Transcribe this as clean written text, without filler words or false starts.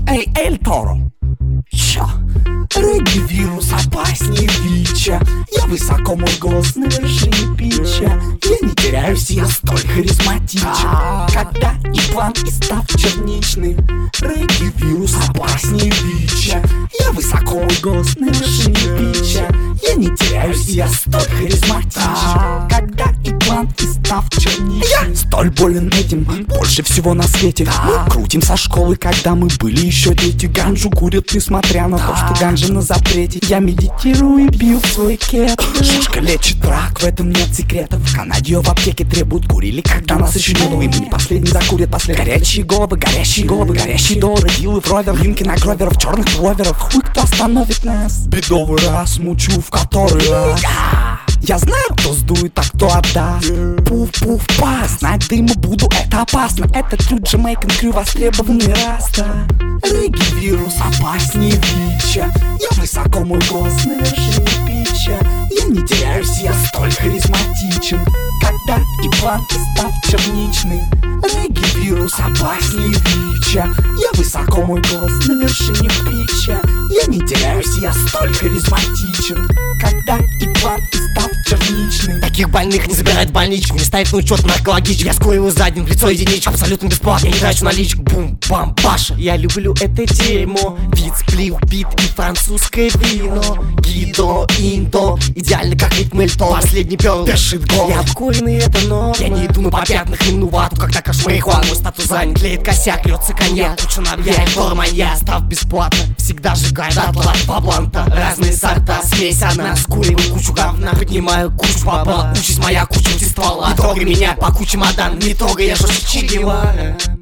Эй, Эль Торо, чё? Регги-вирус опаснее ВИЧа. Я высоко, мой голос на вершине питча. Я не теряюсь, я столь харизматичен. Когда и план, и став черничный. Регги-вирус опаснее ВИЧа. Я высоко, мой голос на вершине питча. Я не теряюсь, я столь харизматичен. Когда и план, и став черничный. Я столь болен этим, больше всего на свете. Мы крутим со школы, когда мы были еще дети. Ганджу курят, несмотря на то, что ганджа на запрете. Я медитирую и бью в свой кет. Шишка лечит рак, в этом нет секретов. В Канаде ее в аптеке требуют, курили, когда нас еще не было. И мы не последний закурят последний. Горячие головы, горящие доллары. Дилы в ровер, линки на гроверов, черных пловеров. Хуй, кто остановит нас? Бедовый раз, мучу в который раз. Я знаю, кто сдует, а кто отдаст. Пуф-пуф-пас, знать дыма буду, это опасно. Это трю Джамайкан крю, востребованный раста. Регги-вирус опаснее ВИЧа. Я высоко, мой голос на вершине питча. Я не теряюсь, я столь харизматичен. Когда и план, и став черничный. Регги-вирус опаснее ВИЧа. Я высоко, мой голос на вершине питча. Я не теряюсь, я столь харизматичен. Когда и план, и став черничный. Таких больных не забирает в больничку, не ставит на учет наркологичку. Я скурю задним в лицо единичку, абсолютно бесплатно, я не трачу наличку. Бум-бам, Паша, я люблю это дерьмо. Вид, сплив, бит и французское вино. Гидо, индо, идеально как ритм-эльто. Последний перл, дышит гол. Я обкуренный, это норма. Я не иду на попятных, им вату, когда каш марихуану. Мой статус занят, леет косяк, льется коньяк. Куча навья, форма я, став бесплатно. Всегда сжигает дотла, два бланта. Разные сорта, смесь одна. Скуриваю кучу говна, поднимаю кучу бабла. Участь моя, куча ствола. Не трогай меня, паку чемодан. Не трогай, я жестче Че Гевара.